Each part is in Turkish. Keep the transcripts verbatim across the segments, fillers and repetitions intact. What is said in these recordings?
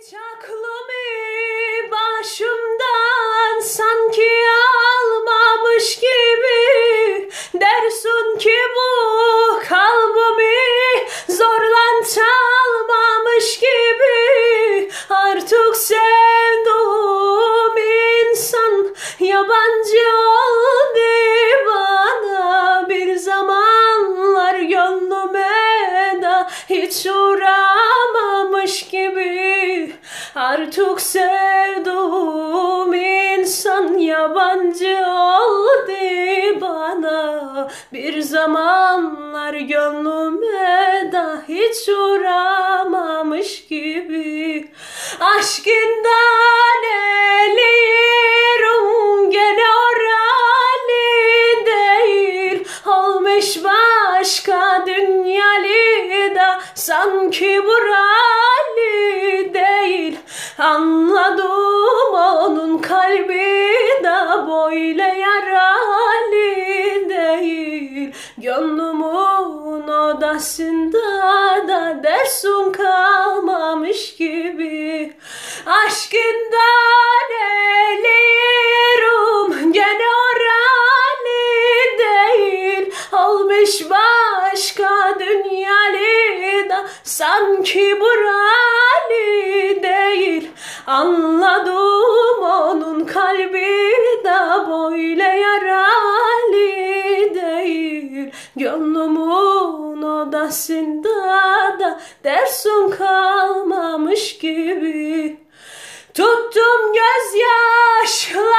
Hiç aklımı başımdan sanki almamış gibi, dersin ki bu kalbimi zorla çalmamış gibi. Artık sevduğum insan yabancı oldu bana, bir zamanlar gönlüme de hiç uğramamış gibi. Artık sevduğum insan yabancı oldu bana, bir zamanlar gönlüme de hiç uğramamış gibi. Aşkından eliyorum gene oralı değil, olmuş başka dünyalı da sanki buralı değil. Anladım onun kalbi de böyle yaralı değil. Gönlümün odasında da dersin kalmamış gibi. Aşkından eliyorum gene oralı değil, olmuş başka dünyalı da sanki buralı değil. Anladım onun kalbi de böyle yaralı değil. Gönlümün odasında da dersin kalmamış gibi. Tuttum gözyaşlarımı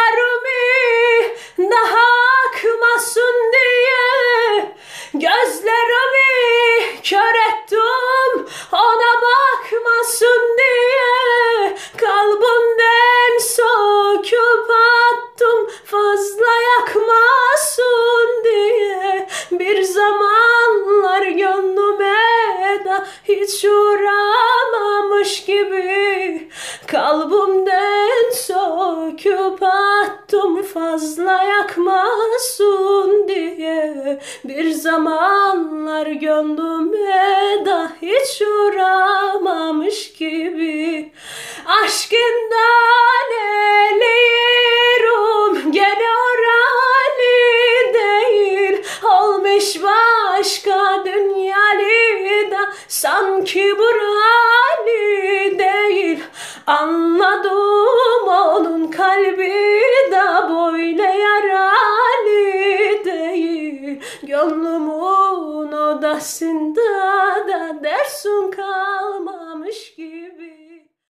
daha akmasın diye, gözlerimi kör ettim ona bakmasın diye. Kalbimden söküp attım fazla yakmasın diye. Bir zamanlar gönlüme de hiç uğramamış gibi. Kalbimden söküp attım fazla yakmasın diye. Bir zamanlar gönlüme de hiç uğramamış gibi. Aşkından eliyorum gene oralı değil, olmuş başka dünyalı da sanki buralı değil. Anladım onun kalbi de böyle yaralı değil. Gönlümün odasında da dersin kal.